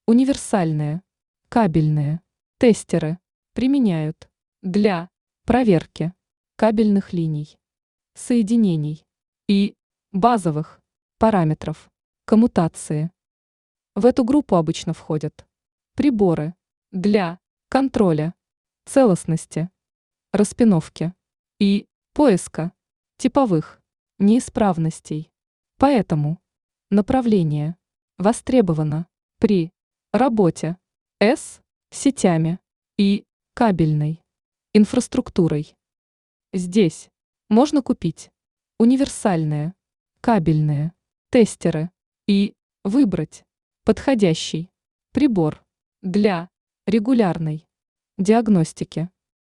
Универсальные, кабельные, тестеры применяют для проверки кабельных линий, соединений и базовых параметров коммутации. В эту группу обычно входят приборы для контроля целостности, распиновки и поиска типовых неисправностей. Поэтому направление востребовано при работе с сетями и кабельной инфраструктурой. Здесь можно купить универсальные кабельные тестеры и выбрать подходящий прибор для регулярной диагностики.